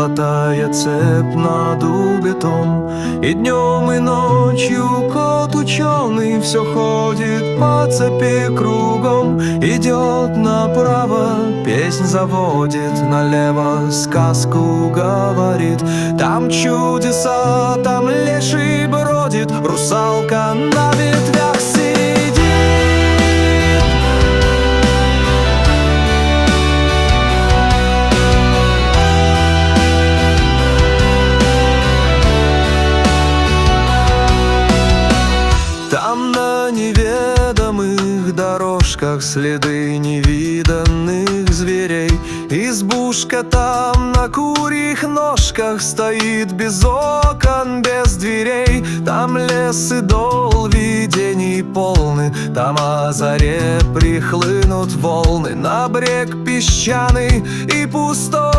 золотая цепь над убитом. И днем, и ночью кот ученый все ходит по цепи кругом. Идет направо, песнь заводит, налево сказку говорит. Там чудеса, там леший бродит, русалка на ветвях сидит. Там на неведомых дорожках следы невиданных зверей. Избушка там на курьих ножках стоит без окон, без дверей. Там лес и дол видений полны, там о заре прихлынут волны на брег песчаный и пустой.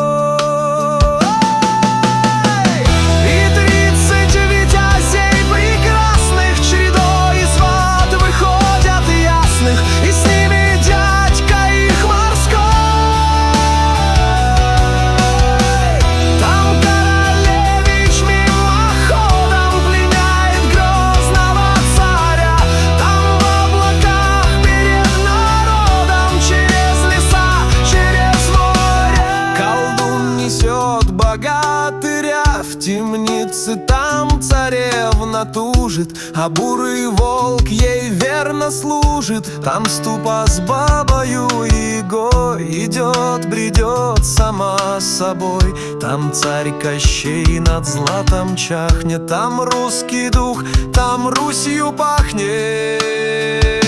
Богатыря в темнице, там царевна тужит, а бурый волк ей верно служит. Там ступа с бабою Егой идет, бредет сама собой. Там царь Кощей над златом чахнет, там русский дух, там Русью пахнет.